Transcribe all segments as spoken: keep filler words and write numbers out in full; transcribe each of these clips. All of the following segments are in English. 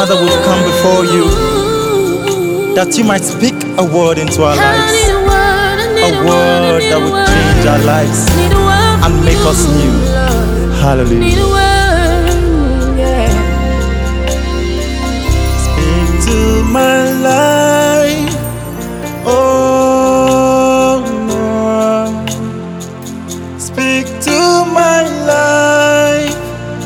Father, we've come before you that you might speak a word into our lives, a word that would change our lives and make us new. Hallelujah. Speak to my life, oh Lord. Speak to my life,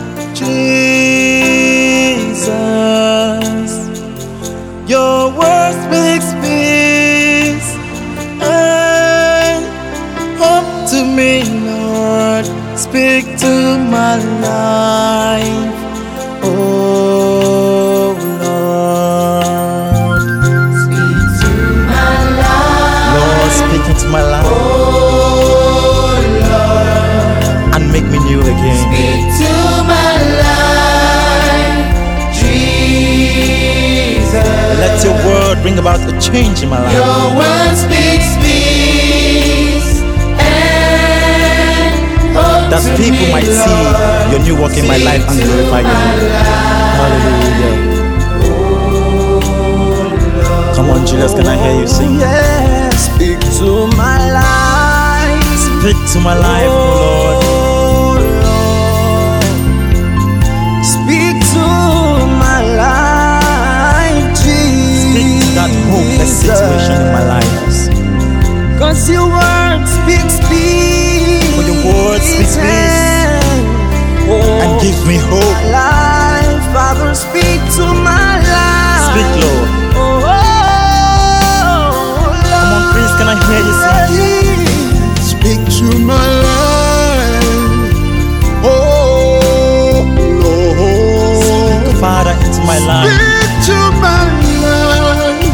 Jesus. Your word speaks peace and hope to me, Lord. Speak to my life, oh Lord. Speak to my life, Lord, speak into my life, oh Lord. and make me new again. Speak to my life, Jesus. Let your word bring about a change in my life. Your word speaks peace and hope That to people me, might Lord. see your new work in my life and glorify your name. Hallelujah. Come on, Julius, can I hear you sing? Yeah, speak to my life. Speak to my life, oh Lord. Speak to my life, Jesus. Speak to that hopeless situation in my life. Cause your word speaks peace. For your word speaks peace and give me hope. My life, Father, speak to my life. Speak, Lord. Oh, Come on, please, can I hear you sing? Speak to my life, oh Lord. Speak, Father, into my life. Speak to my life,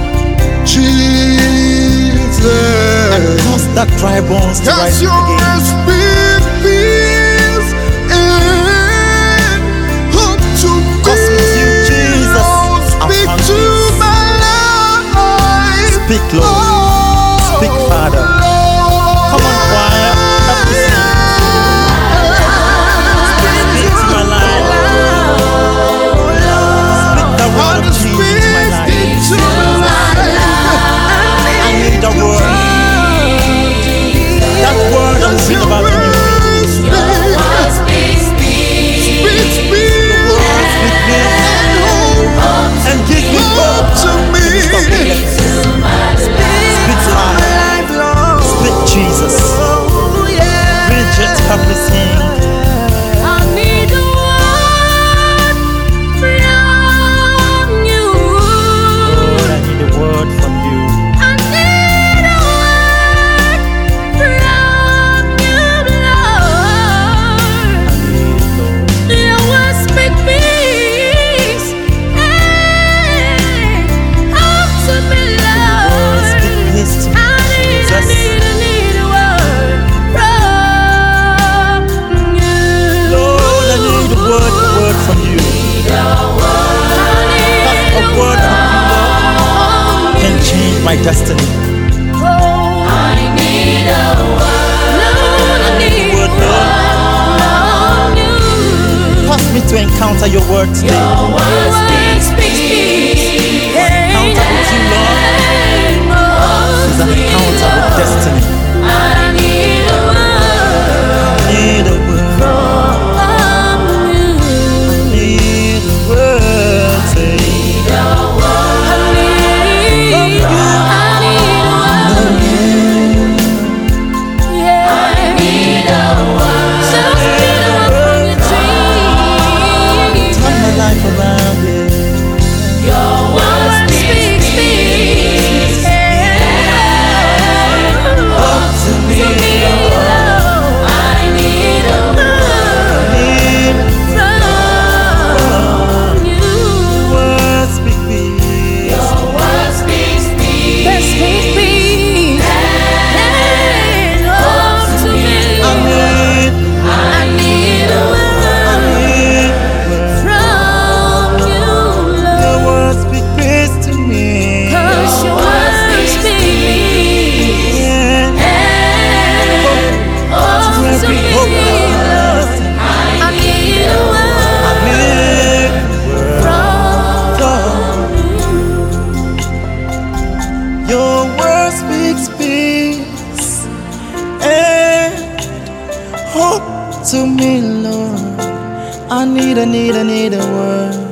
Jesus. And cause that dry bones to rise Cause your again. word speak peace and hope to Cause me. with you, Jesus, Lord, I've speak found to peace. my life. Speak, Lord. Speak, Father. Come on, choir, help me sing. Speak to my life. Speak the word of change into my life. I need the word. That word that will bring about a new thing. Your word speaks peace The word speak peace and give me hope. Stop it. Speak life. Speak Jesus. Bridget, help me sing. I need a word from you. Lord, I need a word from you. I need a word from you, Lord. I need it, Lord. Your word speak peace and hope to me, Lord, Lord. speak peace to me, I need, I Jesus. need, I need a word from you. Lord, I need a word, a word from you. I need Cause a word from you, Lord, can change my destiny. I need a word. Lord, I need a Word, Lord, word from you. cause me to encounter your word today. Your word speaks peace. Encounter with you, Lord, is an encounter with destiny. I need a word Need a word, from you. need a word, say. I need a word. I need a word. Yeah. I need a word. So speak a word from your dreams. Turn my life around. to me, Lord. I need, I need, I need a word.